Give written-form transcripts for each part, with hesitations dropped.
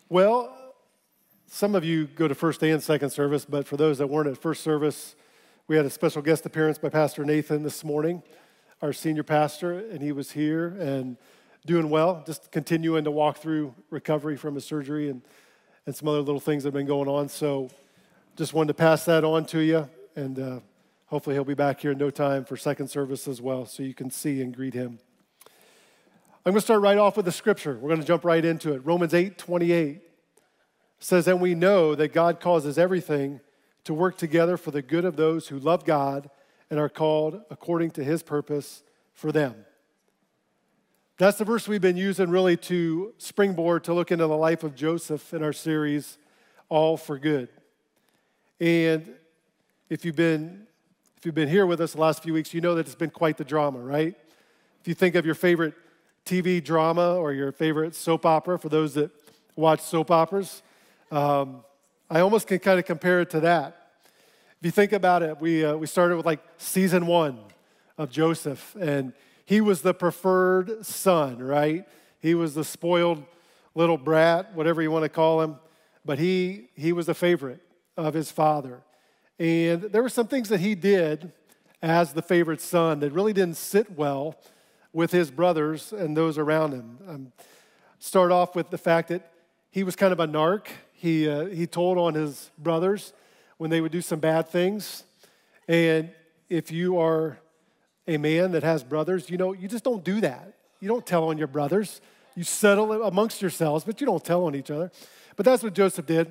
Well, some of you go to first and second service, but for those that weren't at first service, we had a special guest appearance by Pastor Nathan this morning, our senior pastor, and he was here and doing well, just continuing to walk through recovery from his surgery and some other little things that have been going on. So just wanted to pass that on to you, and hopefully he'll be back here in no time for second service as well, so you can see and greet him. I'm going to start right off with the scripture. We're going to jump right into it. Romans 8:28 says, "And we know that God causes everything to work together for the good of those who love God and are called according to his purpose for them." That's the verse we've been using really to springboard to look into the life of Joseph in our series, All for Good. And if you've been here with us the last few weeks, you know that it's been quite the drama, right? If you think of your favorite TV drama or your favorite soap opera, for those that watch soap operas, I almost can kind of compare it to that. If you think about it, we started with like season 1 of Joseph, and he was the preferred son, right? He was the spoiled little brat, whatever you want to call him, but he was the favorite of his father. And there were some things that he did as the favorite son that really didn't sit well with his brothers and those around him. Start off with the fact that he was kind of a narc. He told on his brothers when they would do some bad things. And if you are a man that has brothers, you just don't do that. You don't tell on your brothers. You settle it amongst yourselves, but you don't tell on each other. But that's what Joseph did.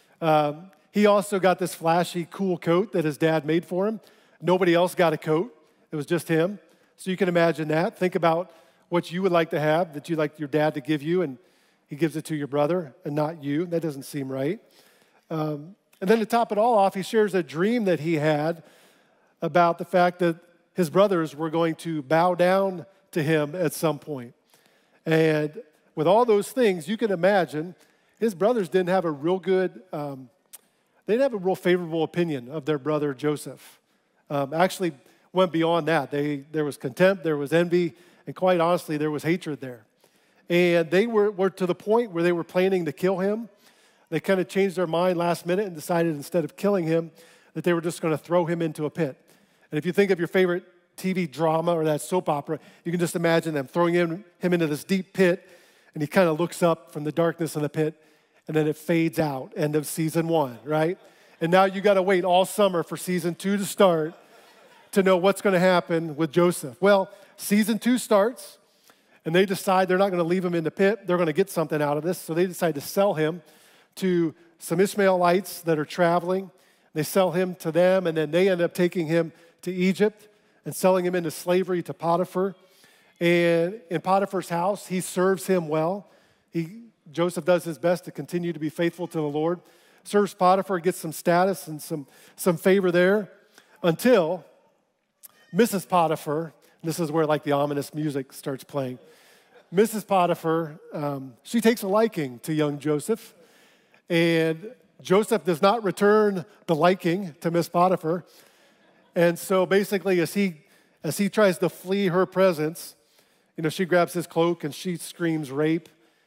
He also got this flashy, cool coat that his dad made for him. Nobody else got a coat. It was just him. So you can imagine that. Think about what you would like to have, that you'd like your dad to give you, and he gives it to your brother and not you. That doesn't seem right. And then to top it all off, he shares a dream that he had about the fact that his brothers were going to bow down to him at some point. And with all those things, you can imagine his brothers didn't have a real good, they didn't have a real favorable opinion of their brother Joseph. Actually went beyond that. There was contempt, there was envy, and quite honestly, there was hatred there. And they were to the point where they were planning to kill him. They kind of changed their mind last minute and decided instead of killing him, that they were just going to throw him into a pit. And if you think of your favorite TV drama or that soap opera, you can just imagine them throwing him into this deep pit, and he kind of looks up from the darkness of the pit, and then it fades out, end of season 1, right? And now you got to wait all summer for season 2 to start to know what's going to happen with Joseph. Well, season 2 starts, and they decide they're not going to leave him in the pit. They're going to get something out of this, so they decide to sell him to some Ishmaelites that are traveling. They sell him to them, and then they end up taking him to Egypt and selling him into slavery to Potiphar. And in Potiphar's house, he serves him well. Joseph does his best to continue to be faithful to the Lord. Serves Potiphar, gets some status and some favor there, until Mrs. Potiphar, this is where like the ominous music starts playing. Mrs. Potiphar, she takes a liking to young Joseph, and Joseph does not return the liking to Miss Potiphar. And so basically, as he tries to flee her presence, she grabs his cloak and she screams rape.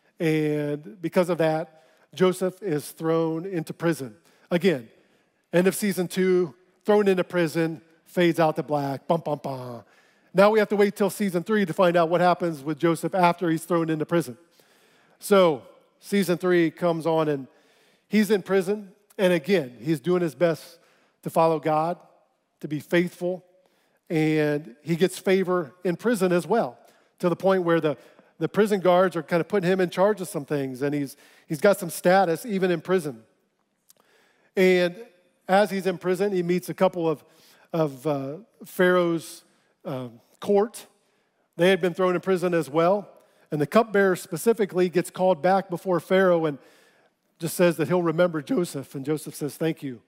And because of that, Joseph is thrown into prison. Again, end of season 2, thrown into prison, fades out to black, bum, bum, bum. Now we have to wait till season 3 to find out what happens with Joseph after he's thrown into prison. So season 3 comes on, and he's in prison. And again, he's doing his best to follow God, to be faithful, and he gets favor in prison as well, to the point where the prison guards are kind of putting him in charge of some things, and he's got some status even in prison. And as he's in prison, he meets a couple of Pharaoh's court. They had been thrown in prison as well, and the cupbearer specifically gets called back before Pharaoh and just says that he'll remember Joseph, and Joseph says, "Thank you."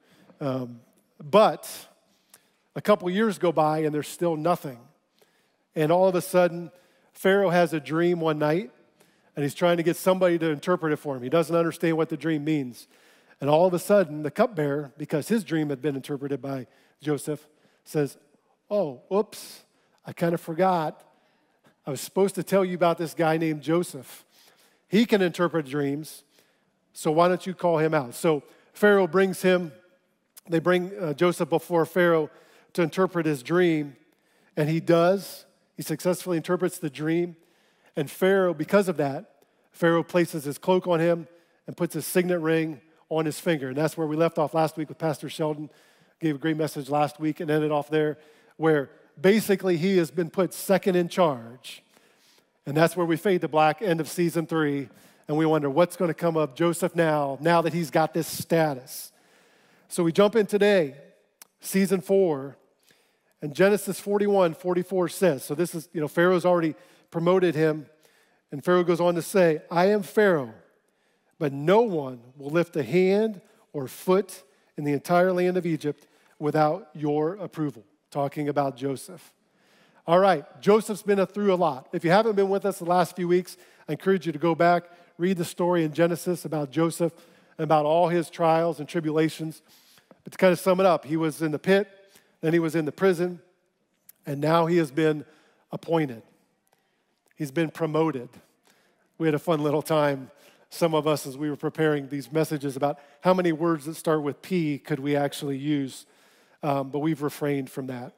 But a couple years go by, and there's still nothing. And all of a sudden, Pharaoh has a dream one night, and he's trying to get somebody to interpret it for him. He doesn't understand what the dream means. And all of a sudden, the cupbearer, because his dream had been interpreted by Joseph, says, "Oh, oops, I kind of forgot. I was supposed to tell you about this guy named Joseph. He can interpret dreams. So why don't you call him out? So Pharaoh brings him, they bring Joseph before Pharaoh to interpret his dream, and he does. He successfully interprets the dream, and Pharaoh, because of that, Pharaoh places his cloak on him and puts his signet ring on his finger. And that's where we left off last week with Pastor Sheldon. Gave a great message last week and ended off there where basically he has been put second in charge. And that's where we fade to black, end of season 3. And we wonder what's going to come of Joseph now that he's got this status. So we jump in today, season 4, and Genesis 41:44 says, so this is, Pharaoh's already promoted him, and Pharaoh goes on to say, I am Pharaoh, but no one will lift a hand or foot in the entire land of Egypt without your approval. Talking about Joseph. All right, Joseph's been through a lot. If you haven't been with us the last few weeks, I encourage you to go back, read the story in Genesis about Joseph and about all his trials and tribulations. But to kind of sum it up, he was in the pit, then he was in the prison, and now he has been appointed. He's been promoted. We had a fun little time, some of us, as we were preparing these messages about how many words that start with P could we actually use, but we've refrained from that.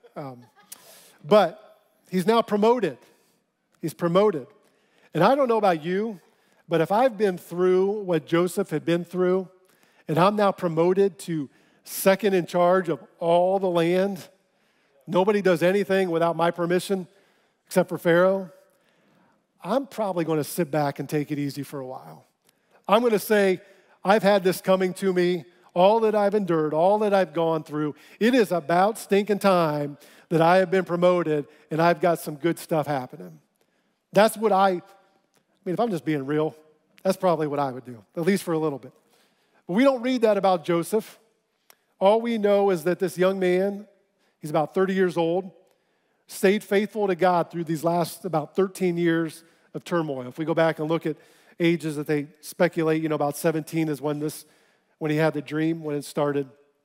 But he's now promoted. He's promoted. And I don't know about you, but if I've been through what Joseph had been through, and I'm now promoted to second in charge of all the land, nobody does anything without my permission except for Pharaoh, I'm probably going to sit back and take it easy for a while. I'm going to say, I've had this coming to me, all that I've endured, all that I've gone through. It is about stinking time that I have been promoted and I've got some good stuff happening. That's what if I'm just being real, that's probably what I would do, at least for a little bit. But we don't read that about Joseph. All we know is that this young man, he's about 30 years old, stayed faithful to God through these last about 13 years of turmoil. If we go back and look at ages that they speculate, about 17 is when he had the dream, when it started.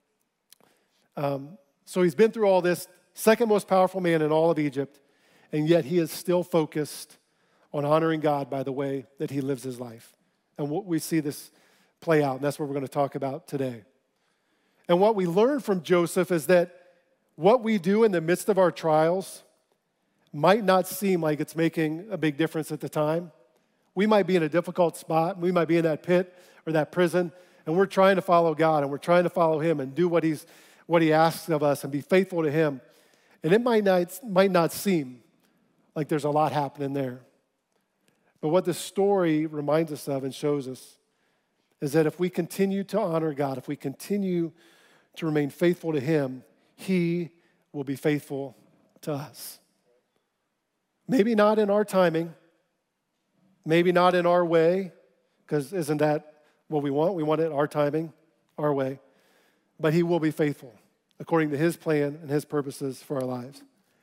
So he's been through all this, second most powerful man in all of Egypt, and yet he is still focused on honoring God by the way that he lives his life. And we see this play out, and that's what we're going to talk about today. And what we learn from Joseph is that what we do in the midst of our trials might not seem like it's making a big difference at the time. We might be in a difficult spot. We might be in that pit or that prison, and we're trying to follow God, and we're trying to follow him and do what he asks of us and be faithful to him. And it might not seem like there's a lot happening there. But what this story reminds us of and shows us is that if we continue to honor God, if we continue to remain faithful to him, he will be faithful to us. Maybe not in our timing, maybe not in our way, because isn't that what we want? We want it our timing, our way. But he will be faithful according to his plan and his purposes for our lives.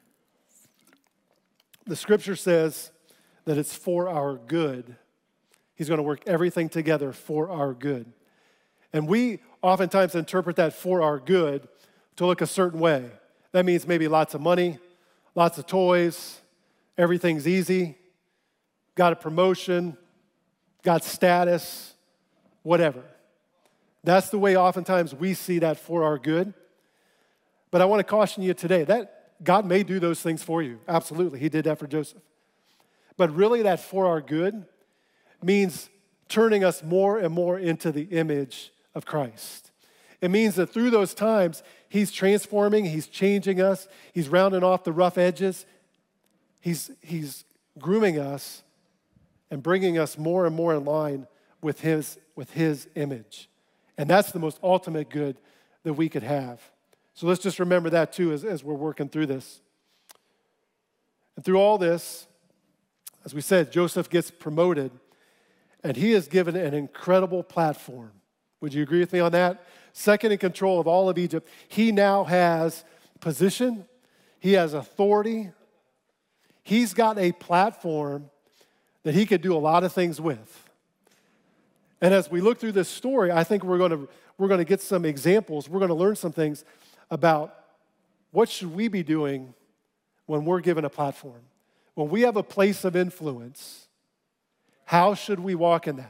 The scripture says that it's for our good. He's going to work everything together for our good. And we oftentimes interpret that for our good to look a certain way. That means maybe lots of money, lots of toys, everything's easy, got a promotion, got status, whatever. That's the way oftentimes we see that for our good. But I want to caution you today that God may do those things for you. Absolutely, he did that for Joseph. But really that for our good means turning us more and more into the image of Christ. It means that through those times, he's transforming, he's changing us, he's rounding off the rough edges, he's grooming us and bringing us more and more in line with his image. And that's the most ultimate good that we could have. So let's just remember that too as we're working through this. And through all this, as we said, Joseph gets promoted, and he is given an incredible platform. Would you agree with me on that? Second in control of all of Egypt. He now has position. He has authority. He's got a platform that he could do a lot of things with. And as we look through this story, I think we're going to get some examples. We're going to learn some things about what should we be doing when we're given a platform. When we have a place of influence, how should we walk in that?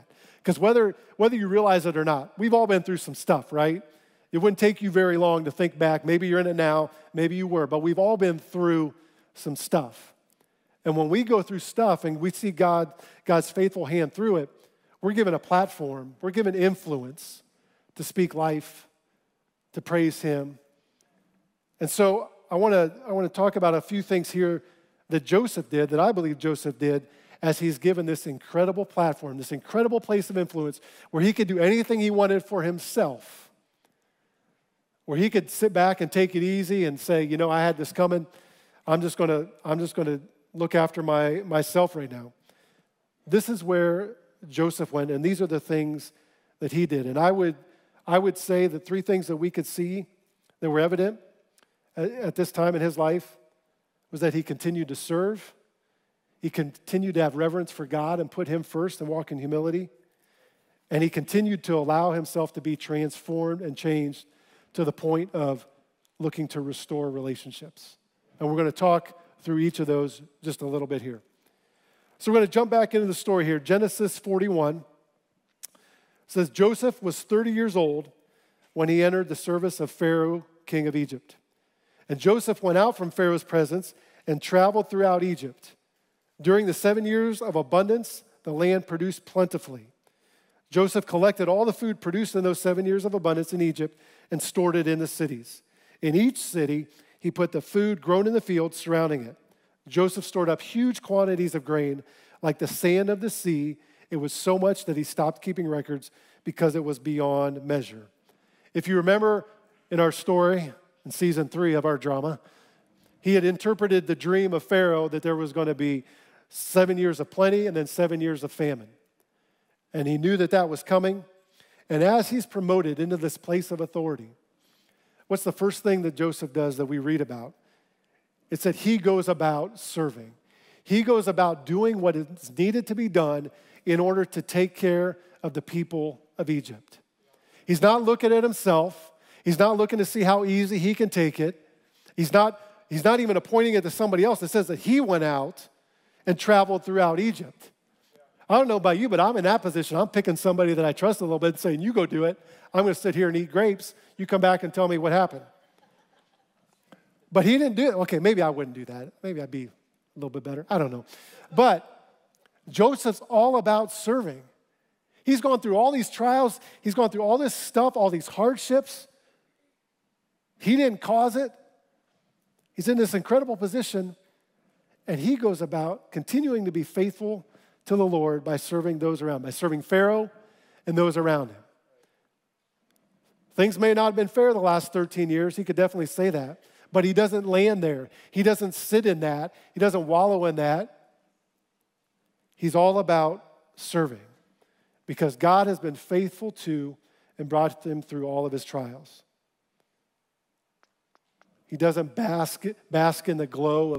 Because whether you realize it or not, we've all been through some stuff, right? It wouldn't take you very long to think back. Maybe you're in it now, maybe you were, but we've all been through some stuff. And when we go through stuff and we see God's faithful hand through it, we're given a platform, we're given influence to speak life, to praise Him. And so I want to talk about a few things here that Joseph did, that I believe Joseph did, as he's given this incredible platform, this incredible place of influence where he could do anything he wanted for himself, where he could sit back and take it easy and say, you know, I had this coming. I'm just going to look after myself right now. This is where Joseph went, and these are the things that he did. And I would say the three things that we could see that were evident at this time in his life was that he continued to serve. He continued to have reverence for God and put Him first and walk in humility. And he continued to allow himself to be transformed and changed to the point of looking to restore relationships. And we're going to talk through each of those just a little bit here. So we're going to jump back into the story here. Genesis 41 says, Joseph was 30 years old when he entered the service of Pharaoh, king of Egypt. And Joseph went out from Pharaoh's presence and traveled throughout Egypt. During the 7 years of abundance, the land produced plentifully. Joseph collected all the food produced in those 7 years of abundance in Egypt and stored it in the cities. In each city, he put the food grown in the fields surrounding it. Joseph stored up huge quantities of grain, like the sand of the sea. It was so much that he stopped keeping records because it was beyond measure. If you remember in our story, in season 3 of our drama, he had interpreted the dream of Pharaoh that there was going to be 7 years of plenty and then 7 years of famine. And he knew that that was coming. And as he's promoted into this place of authority, what's the first thing that Joseph does that we read about? It's that he goes about serving. He goes about doing what is needed to be done in order to take care of the people of Egypt. He's not looking at himself. He's not looking to see how easy he can take it. He's not even appointing it to somebody else. It says that he went out and traveled throughout Egypt. I don't know about you, but I'm in that position. I'm picking somebody that I trust a little bit and saying, you go do it. I'm going to sit here and eat grapes. You come back and tell me what happened. But he didn't do it. Okay, maybe I wouldn't do that. Maybe I'd be a little bit better. I don't know. But Joseph's all about serving. He's gone through all these trials. He's gone through all this stuff, all these hardships. He didn't cause it. He's in this incredible position, and he goes about continuing to be faithful to the Lord by serving those around, by serving Pharaoh and those around him. Things may not have been fair the last 13 years. He could definitely say that. But he doesn't land there. He doesn't sit in that. He doesn't wallow in that. He's all about serving because God has been faithful to and brought him through all of his trials. He doesn't bask in the glow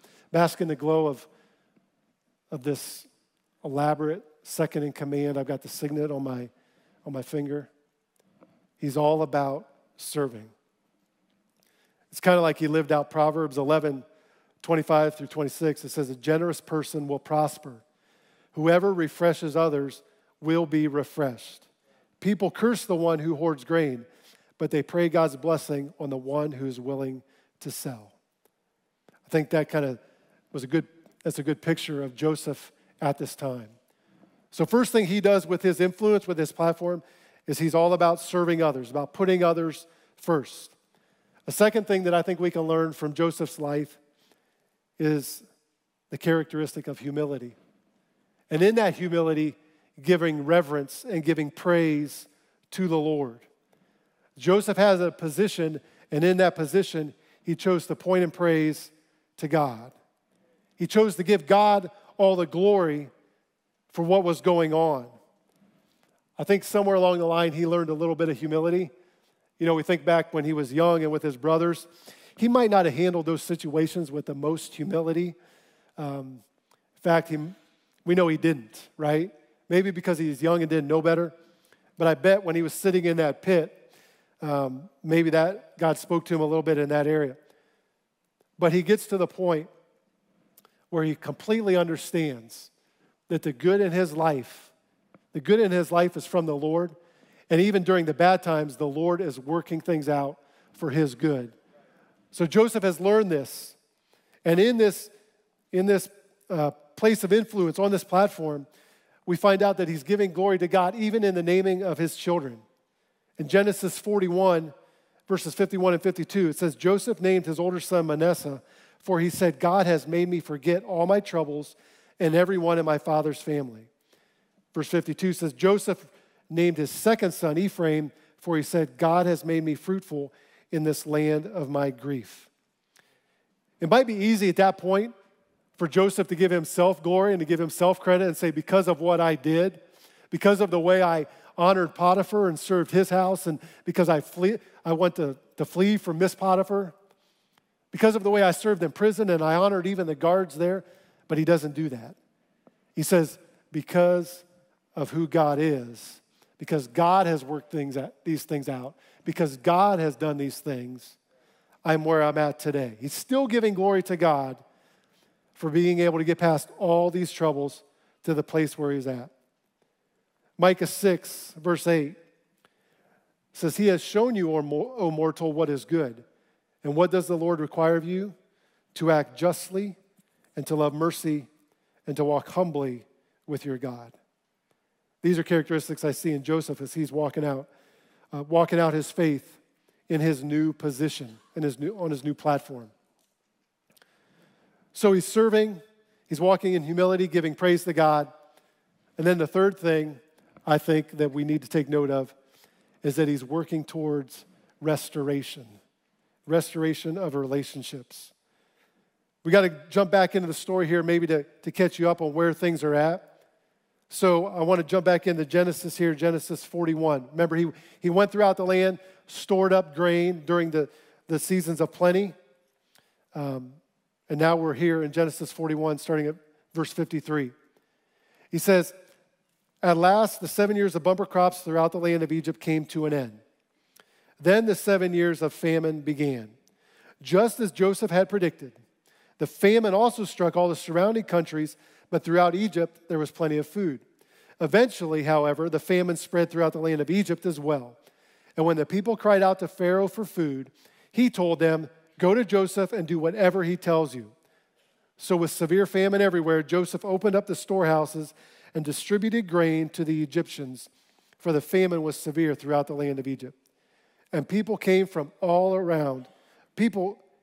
of this elaborate second in command. I've got the signet on my finger. He's all about serving. It's kind of like he lived out Proverbs 11:25 through 26. It says, a generous person will prosper. Whoever refreshes others will be refreshed. People curse the one who hoards grain, but they pray God's blessing on the one who's willing to sell. I think that kind of that's a good picture of Joseph at this time. So first thing he does with his influence, with his platform, is he's all about serving others, about putting others first. A second thing that I think we can learn from Joseph's life is the characteristic of humility. And in that humility, giving reverence and giving praise to the Lord. Joseph has a position, and in that position, he chose to point and praise to God. He chose to give God all the glory for what was going on. I think somewhere along the line, he learned a little bit of humility. You know, we think back when he was young and with his brothers, he might not have handled those situations with the most humility. In fact, we know he didn't, right? Maybe because he was young and didn't know better. But I bet when he was sitting in that pit, maybe that God spoke to him a little bit in that area. But he gets to the point where he completely understands that the good in his life, The good in his life is from the Lord. And even during the bad times, the Lord is working things out for his good. So Joseph has learned this. And in this place of influence on this platform, we find out that he's giving glory to God even in the naming of his children. In Genesis 41, verses 51 and 52, it says, Joseph named his older son Manasseh, for he said, God has made me forget all my troubles and everyone in my father's family. Verse 52 says, Joseph named his second son Ephraim, for he said, God has made me fruitful in this land of my grief. It might be easy at that point for Joseph to give himself glory and to give himself credit and say, because of what I did, because of the way I honored Potiphar and served his house, and because I went to flee from Miss Potiphar, because of the way I served in prison and I honored even the guards there. But he doesn't do that. He says, because of who God is, because God has worked these things out, because God has done these things, I'm where I'm at today. He's still giving glory to God for being able to get past all these troubles to the place where he's at. Micah 6, verse 8 says, he has shown you, O mortal, what is good. And what does the Lord require of you? To act justly and to love mercy and to walk humbly with your God. These are characteristics I see in Joseph as he's walking out his faith in his new position, on his new platform. So he's serving, he's walking in humility, giving praise to God. And then the third thing I think that we need to take note of is that he's working towards restoration of relationships. We got to jump back into the story here maybe to catch you up on where things are at. So I want to jump back into Genesis here, Genesis 41. Remember, he went throughout the land, stored up grain during the seasons of plenty. And now we're here in Genesis 41, starting at verse 53. He says, at last, the 7 years of bumper crops throughout the land of Egypt came to an end. Then the 7 years of famine began. Just as Joseph had predicted, the famine also struck all the surrounding countries, but throughout Egypt there was plenty of food. Eventually, however, the famine spread throughout the land of Egypt as well. And when the people cried out to Pharaoh for food, he told them, go to Joseph and do whatever he tells you. So with severe famine everywhere, Joseph opened up the storehouses and distributed grain to the Egyptians, for the famine was severe throughout the land of Egypt. And people from all around came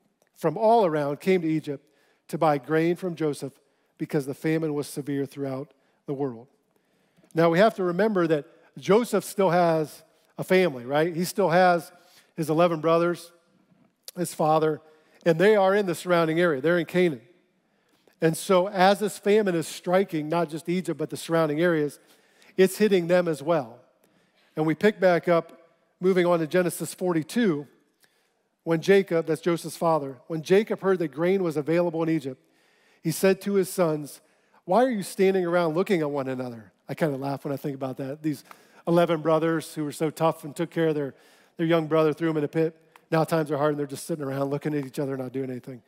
to Egypt to buy grain from Joseph because the famine was severe throughout the world. Now we have to remember that Joseph still has a family, right? He still has his 11 brothers, his father, and they are in the surrounding area. They're in Canaan. And so as this famine is striking, not just Egypt, but the surrounding areas, it's hitting them as well. And we pick back up, moving on to Genesis 42, when Jacob, that's Joseph's father, when Jacob heard that grain was available in Egypt, he said to his sons, why are you standing around looking at one another? I kind of laugh when I think about that. These 11 brothers who were so tough and took care of their young brother, threw him in a pit. Now times are hard and they're just sitting around looking at each other, not doing anything.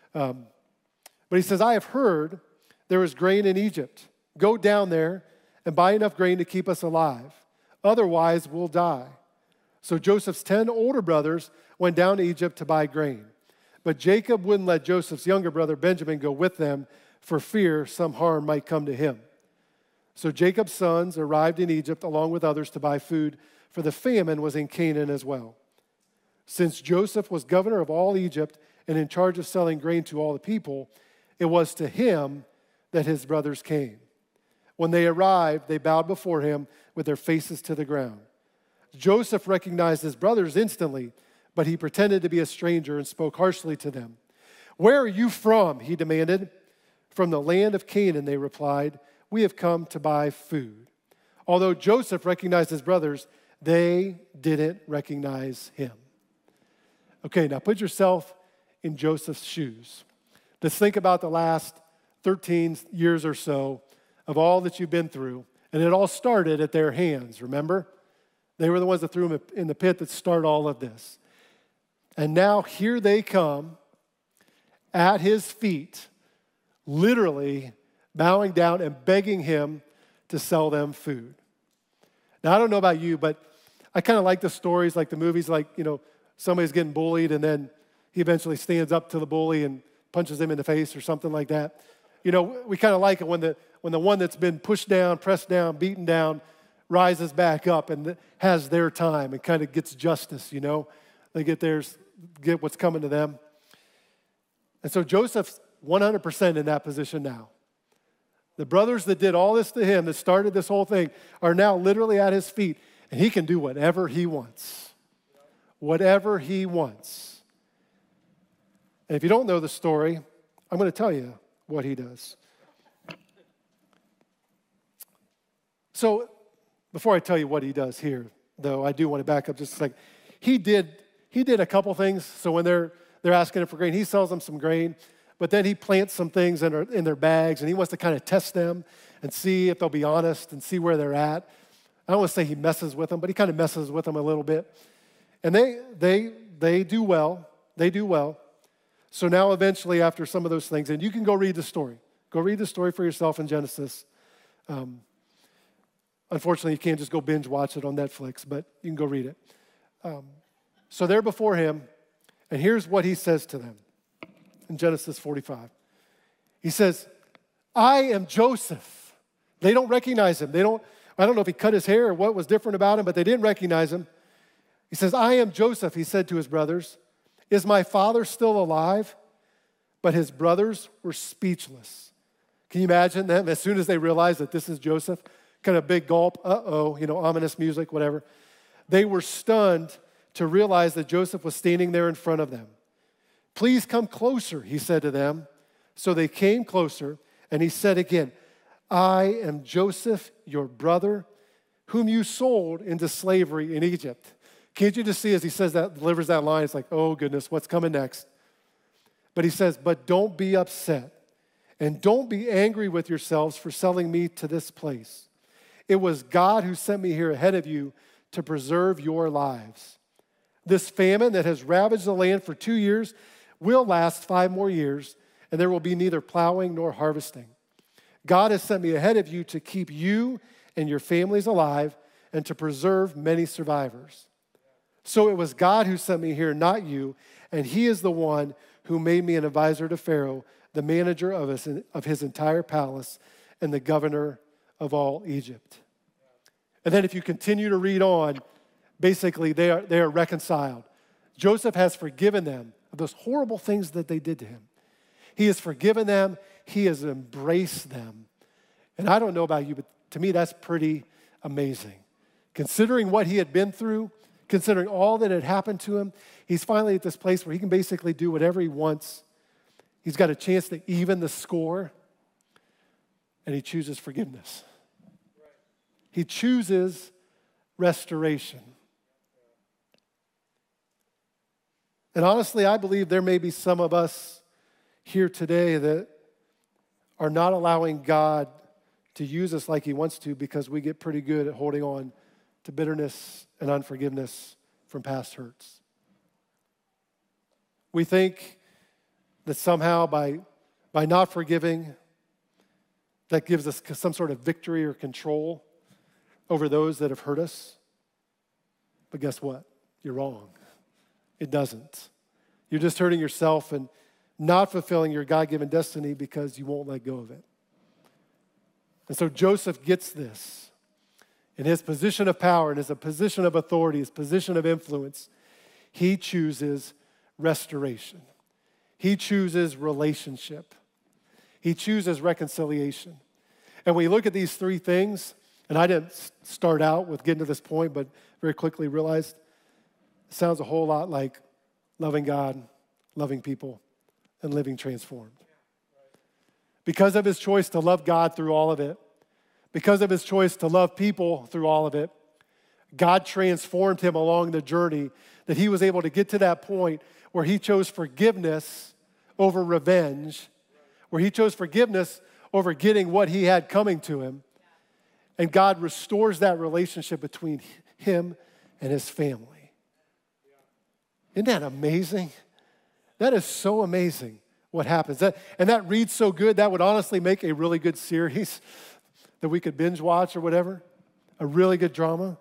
But he says, I have heard there is grain in Egypt. Go down there and buy enough grain to keep us alive. Otherwise, we'll die. So Joseph's 10 older brothers went down to Egypt to buy grain. But Jacob wouldn't let Joseph's younger brother Benjamin go with them for fear some harm might come to him. So Jacob's sons arrived in Egypt along with others to buy food, for the famine was in Canaan as well. Since Joseph was governor of all Egypt and in charge of selling grain to all the people, it was to him that his brothers came. When they arrived, they bowed before him with their faces to the ground. Joseph recognized his brothers instantly, but he pretended to be a stranger and spoke harshly to them. Where are you from? He demanded. From the land of Canaan, they replied. We have come to buy food. Although Joseph recognized his brothers, they didn't recognize him. Okay, now put yourself in Joseph's shoes. Let's think about the last 13 years or so of all that you've been through. And it all started at their hands, remember? They were the ones that threw him in the pit that started all of this. And now here they come at his feet, literally bowing down and begging him to sell them food. Now, I don't know about you, but I kind of like the stories, like the movies, like, somebody's getting bullied and then he eventually stands up to the bully and punches him in the face or something like that. We kind of like it when the one that's been pushed down, pressed down, beaten down, rises back up and has their time and kind of gets justice, They get what's coming to them. And so Joseph's 100% in that position now. The brothers that did all this to him, that started this whole thing, are now literally at his feet, and he can do whatever he wants. Whatever he wants. And if you don't know the story, I'm going to tell you what he does. So, before I tell you what he does here, though, I do want to back up just a second. He did a couple things. So when they're asking him for grain, he sells them some grain, but then he plants some things in their bags, and he wants to kind of test them and see if they'll be honest and see where they're at. I don't want to say he messes with them, but he kind of messes with them a little bit. And they do well. They do well. So now eventually after some of those things, and you can go read the story. Go read the story for yourself in Genesis. Unfortunately, you can't just go binge watch it on Netflix, but you can go read it. So they're before him, and here's what he says to them in Genesis 45. He says, I am Joseph. They don't recognize him. I don't know if he cut his hair or what was different about him, but they didn't recognize him. He says, I am Joseph, he said to his brothers. Is my father still alive? But his brothers were speechless. Can you imagine them as soon as they realized that this is Joseph? Kind of big gulp, ominous music, whatever. They were stunned to realize that Joseph was standing there in front of them. Please come closer, he said to them. So they came closer, and he said again, I am Joseph, your brother, whom you sold into slavery in Egypt. Can't you just see as he says that, delivers that line, it's like, oh goodness, what's coming next? But he says, but don't be upset, and don't be angry with yourselves for selling me to this place. It was God who sent me here ahead of you to preserve your lives. This famine that has ravaged the land for 2 years will last 5 more years, and there will be neither plowing nor harvesting. God has sent me ahead of you to keep you and your families alive and to preserve many survivors. So it was God who sent me here, not you, and he is the one who made me an advisor to Pharaoh, the manager of his entire palace, and the governor of all Egypt. And then if you continue to read on, basically they are reconciled. Joseph has forgiven them of those horrible things that they did to him. He has forgiven them. He has embraced them. And I don't know about you, but to me that's pretty amazing. Considering what he had been through, considering all that had happened to him, he's finally at this place where he can basically do whatever he wants. He's got a chance to even the score, and he chooses forgiveness. He chooses restoration. And honestly, I believe there may be some of us here today that are not allowing God to use us like he wants to because we get pretty good at holding on to bitterness and unforgiveness from past hurts. We think that somehow by not forgiving, that gives us some sort of victory or control over those that have hurt us. But guess what? You're wrong. It doesn't. You're just hurting yourself and not fulfilling your God-given destiny because you won't let go of it. And so Joseph gets this. In his position of power, in his position of authority, his position of influence, he chooses restoration. He chooses relationship. He chooses reconciliation. And when you look at these 3 things, and I didn't start out with getting to this point, but very quickly realized it sounds a whole lot like loving God, loving people, and living transformed. Because of his choice to love God through all of it, because of his choice to love people through all of it, God transformed him along the journey that he was able to get to that point where he chose forgiveness over revenge, where he chose forgiveness over getting what he had coming to him. And God restores that relationship between him and his family. Isn't that amazing? That is so amazing what happens. And that reads so good, that would honestly make a really good series that we could binge watch or whatever. a really good drama.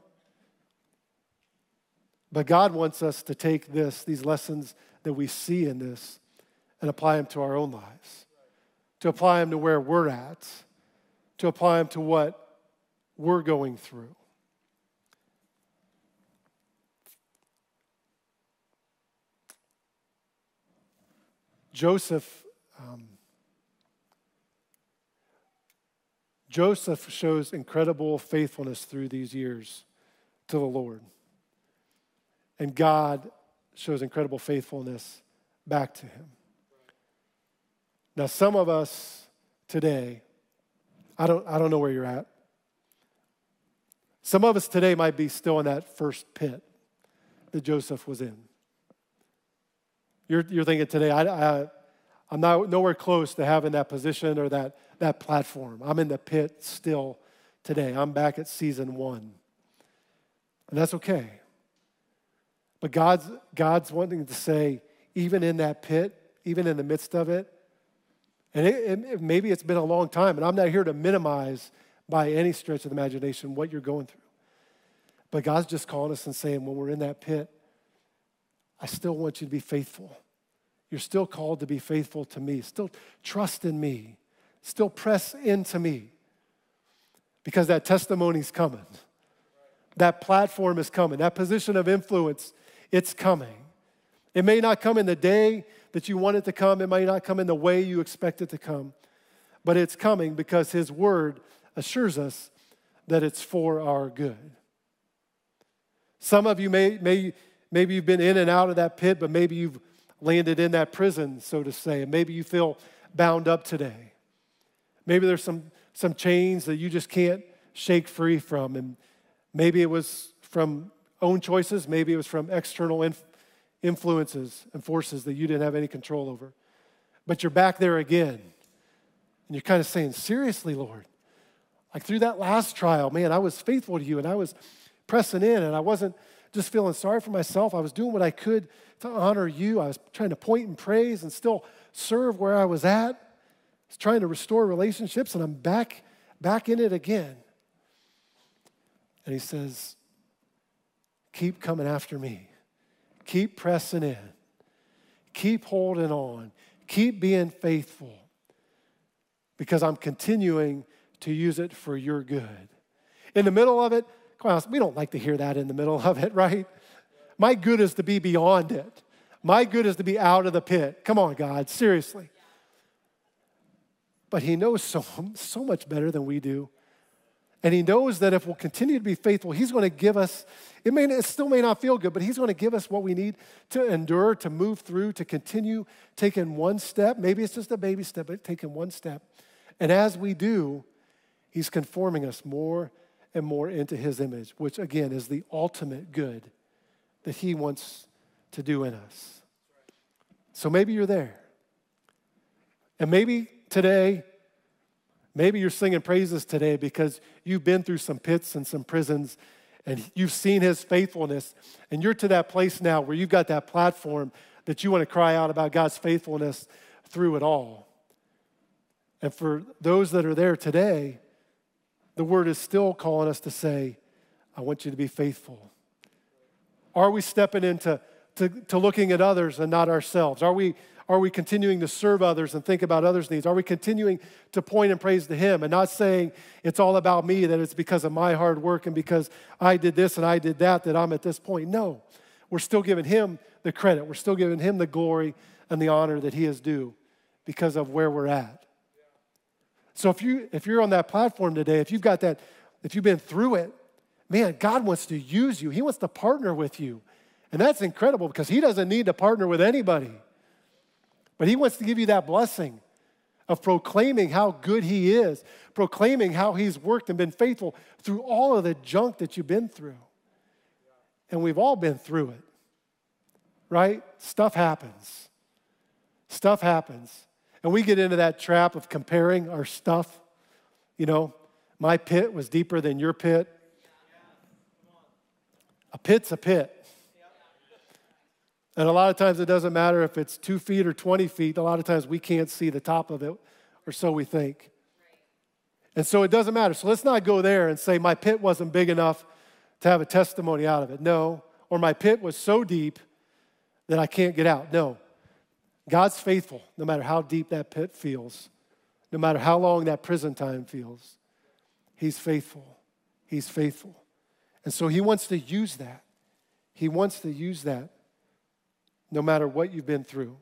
But God wants us to take these lessons that we see in this, and apply them to our own lives, to apply them to where we're at, to apply them to what we're going through. Joseph shows incredible faithfulness through these years to the Lord. And God shows incredible faithfulness back to him. Now, some of us today, I don't know where you're at. Some of us today might be still in that first pit that Joseph was in. You're thinking today, I'm not nowhere close to having that position or that platform. I'm in the pit still today. I'm back at season 1. And that's okay. But God's wanting to say, even in that pit, even in the midst of it, and maybe it's been a long time, and I'm not here to minimize by any stretch of the imagination what you're going through. But God's just calling us and saying, when we're in that pit, I still want you to be faithful. You're still called to be faithful to me. Still trust in me. Still press into me. Because that testimony's coming. That platform is coming. That position of influence, it's coming. It may not come in the day that you want it to come. It may not come in the way you expect it to come. But it's coming because his word assures us that it's for our good. Some of you maybe you've been in and out of that pit, but maybe you've landed in that prison, so to say, and maybe you feel bound up today. Maybe there's some chains that you just can't shake free from, and maybe it was from own choices, maybe it was from external influences and forces that you didn't have any control over. But you're back there again, and you're kind of saying, seriously, Lord, like through that last trial, man, I was faithful to you, and I was pressing in, and I wasn't just feeling sorry for myself. I was doing what I could to honor you. I was trying to point and praise and still serve where I was at. I was trying to restore relationships, and I'm back in it again. And he says, keep coming after me. Keep pressing in. Keep holding on. Keep being faithful. Because I'm continuing to use it for your good. In the middle of it, we don't like to hear that in the middle of it, right? My good is to be beyond it. My good is to be out of the pit. Come on, God, seriously. But he knows so much better than we do. And he knows that if we'll continue to be faithful, he's going to give us, it still may not feel good, but he's going to give us what we need to endure, to move through, to continue taking one step. Maybe it's just a baby step, but taking one step. And as we do, he's conforming us more and more into his image, which again is the ultimate good that he wants to do in us. So maybe you're there. And maybe today, maybe you're singing praises today because you've been through some pits and some prisons and you've seen his faithfulness, and you're to that place now where you've got that platform that you want to cry out about God's faithfulness through it all. And for those that are there today, the word is still calling us to say, I want you to be faithful. Are we stepping into looking at others and not ourselves? Are we continuing to serve others and think about others' needs? Are we continuing to point and praise to him and not saying it's all about me, that it's because of my hard work and because I did this and I did that I'm at this point? No, we're still giving him the credit. We're still giving him the glory and the honor that he is due because of where we're at. So if you're on that platform today, if you've been through it, man, God wants to use you. He wants to partner with you. And that's incredible because he doesn't need to partner with anybody. But he wants to give you that blessing of proclaiming how good he is, proclaiming how he's worked and been faithful through all of the junk that you've been through. And we've all been through it, right? Stuff happens. Stuff happens. And we get into that trap of comparing our stuff. You know, my pit was deeper than your pit. A pit's a pit. And a lot of times it doesn't matter if it's 2 feet or 20 feet. A lot of times we can't see the top of it, or so we think. And so it doesn't matter. So let's not go there and say my pit wasn't big enough to have a testimony out of it. No. Or my pit was so deep that I can't get out. No. God's faithful no matter how deep that pit feels, no matter how long that prison time feels. He's faithful. He's faithful. And so he wants to use that. He wants to use that no matter what you've been through.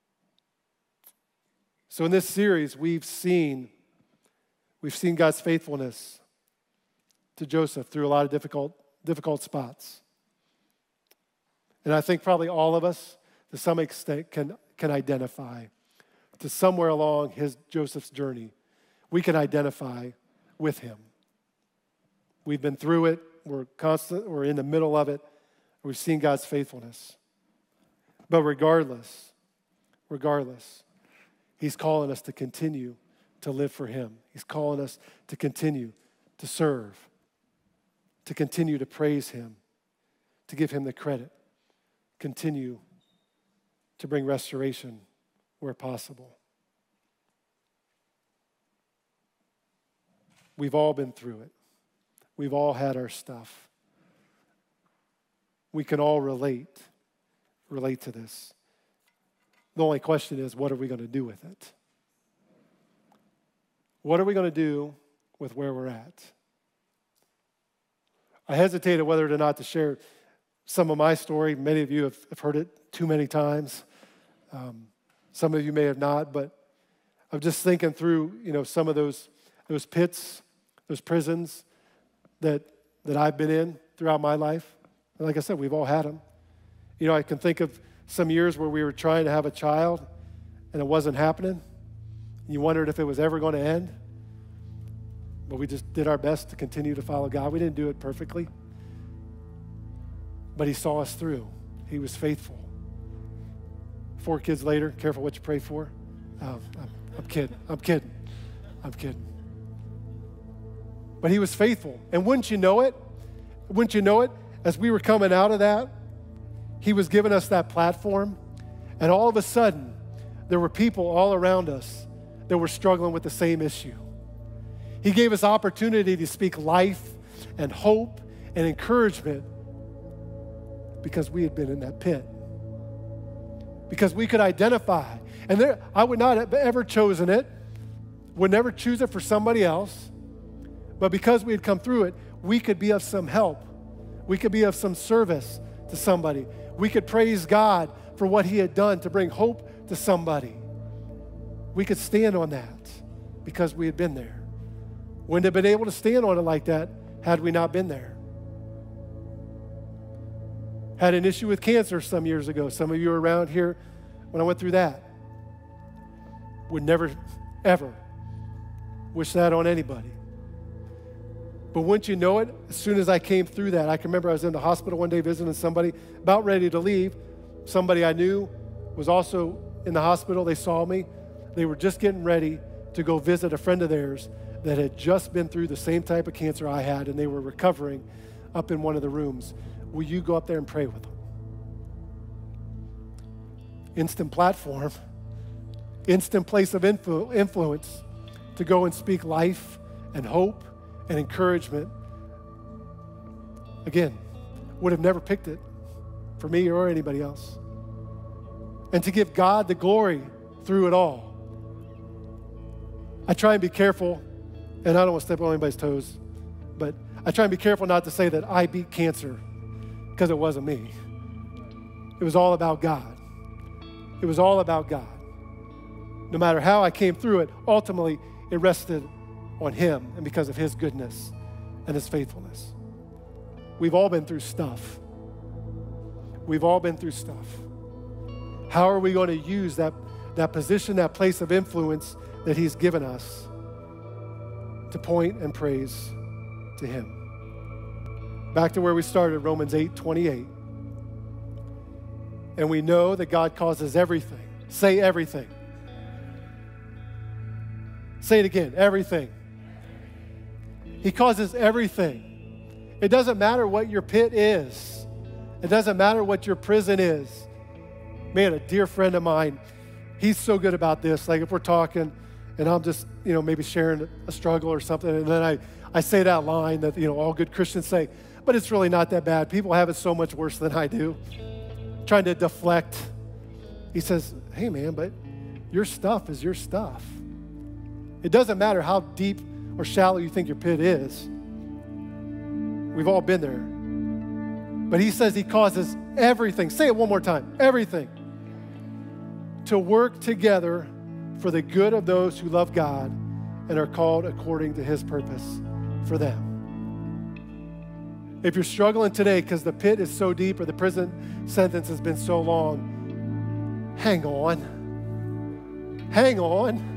So in this series, we've seen God's faithfulness to Joseph through a lot of difficult spots. And I think probably all of us, to some extent, can identify to somewhere along Joseph's journey. We can identify with him. We've been through it. We're in the middle of it. We've seen God's faithfulness. But regardless, he's calling us to continue to live for him. He's calling us to continue to serve, to continue to praise him, to give him the credit, continue to bring restoration where possible. We've all been through it. We've all had our stuff. We can all relate to this. The only question is, what are we going to do with it? What are we going to do with where we're at? I hesitated whether or not to share some of my story. Many of you have heard it too many times. Some of you may have not, but I'm just thinking through, some of those pits, those prisons that I've been in throughout my life. And like I said, we've all had them. I can think of some years where we were trying to have a child and it wasn't happening. You wondered if it was ever going to end. But we just did our best to continue to follow God. We didn't do it perfectly. But he saw us through. He was faithful. 4 kids later, careful what you pray for. I'm kidding. But he was faithful. And wouldn't you know it, as we were coming out of that, he was giving us that platform. And all of a sudden, there were people all around us that were struggling with the same issue. He gave us opportunity to speak life and hope and encouragement because we had been in that pit. Because we could identify. And I would not have ever chosen it, would never choose it for somebody else. But because we had come through it, we could be of some help. We could be of some service to somebody. We could praise God for what he had done to bring hope to somebody. We could stand on that because we had been there. Wouldn't have been able to stand on it like that had we not been there. Had an issue with cancer some years ago. Some of you were around here when I went through that. Would never, ever wish that on anybody. But wouldn't you know it, as soon as I came through that, I can remember I was in the hospital one day visiting somebody, about ready to leave. Somebody I knew was also in the hospital. They saw me. They were just getting ready to go visit a friend of theirs that had just been through the same type of cancer I had, and they were recovering up in one of the rooms. Will you go up there and pray with them? Instant platform, instant place of influence to go and speak life and hope and encouragement. Again, would have never picked it for me or anybody else. And to give God the glory through it all. I try and be careful, and I don't want to step on anybody's toes, but I try and be careful not to say that I beat cancer, because it wasn't me. It was all about God. It was all about God. No matter how I came through it, ultimately it rested on him and because of his goodness and his faithfulness. We've all been through stuff. We've all been through stuff. How are we going to use that position, that place of influence that he's given us to point and praise to him? Back to where we started, Romans 8:28. And we know that God causes everything. Say everything. Say it again, everything. He causes everything. It doesn't matter what your pit is. It doesn't matter what your prison is. Man, a dear friend of mine, he's so good about this. Like if we're talking and I'm just, maybe sharing a struggle or something, and then I say that line that, all good Christians say, but it's really not that bad. People have it so much worse than I do. Trying to deflect. He says, hey man, but your stuff is your stuff. It doesn't matter how deep or shallow you think your pit is. We've all been there. But he says he causes everything, say it one more time, everything, to work together for the good of those who love God and are called according to his purpose for them. If you're struggling today because the pit is so deep or the prison sentence has been so long, hang on. Hang on.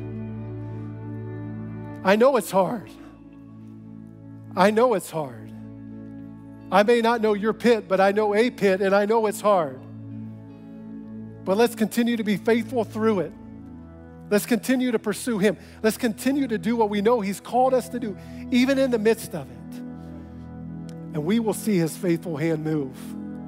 I know it's hard. I know it's hard. I may not know your pit, but I know a pit, and I know it's hard. But let's continue to be faithful through it. Let's continue to pursue him. Let's continue to do what we know he's called us to do, even in the midst of it. And we will see his faithful hand move.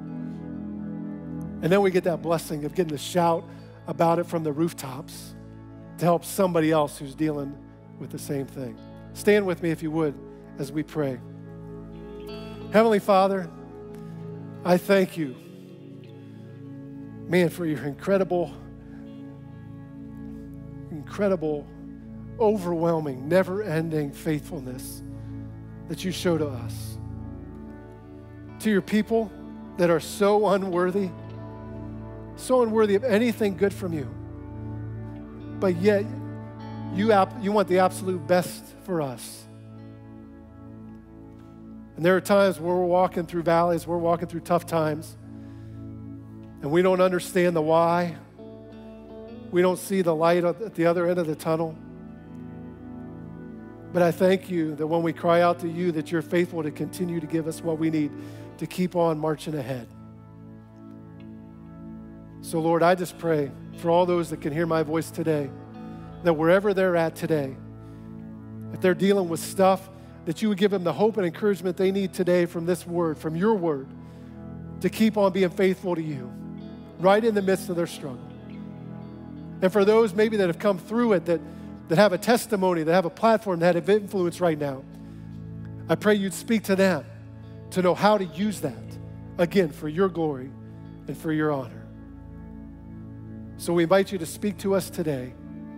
And then we get that blessing of getting to shout about it from the rooftops to help somebody else who's dealing with the same thing. Stand with me if you would as we pray. Heavenly Father, I thank you, man, for your incredible, overwhelming, never-ending faithfulness that you show to us. To your people that are so unworthy of anything good from you, but yet you want the absolute best for us. And there are times where we're walking through valleys, we're walking through tough times, and we don't understand the why. We don't see the light at the other end of the tunnel. But I thank you that when we cry out to you, that you're faithful to continue to give us what we need to keep on marching ahead. So Lord, I just pray for all those that can hear my voice today, that wherever they're at today, if they're dealing with stuff, that you would give them the hope and encouragement they need today from this word, from your word, to keep on being faithful to you, right in the midst of their struggle. And for those maybe that have come through it, that have a testimony, that have a platform, that have influence right now, I pray you'd speak to them to know how to use that, again, for your glory and for your honor. So we invite you to speak to us today.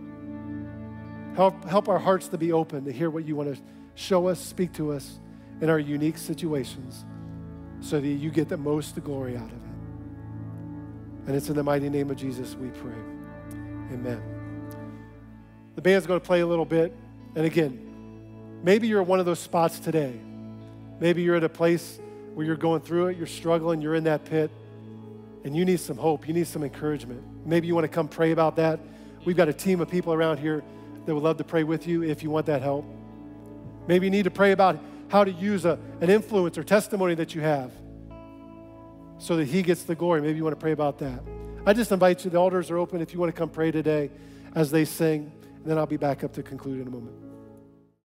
Help our hearts to be open to hear what you want to show us, speak to us in our unique situations so that you get the most glory out of it. And it's in the mighty name of Jesus we pray. Amen. The band's going to play a little bit. And again, maybe you're at one of those spots today. Maybe you're at a place where you're going through it, you're struggling, you're in that pit, and you need some hope, you need some encouragement. Maybe you want to come pray about that. We've got a team of people around here that would love to pray with you if you want that help. Maybe you need to pray about how to use an influence or testimony that you have so that he gets the glory. Maybe you want to pray about that. I just invite you, the altars are open if you want to come pray today as they sing, and then I'll be back up to conclude in a moment.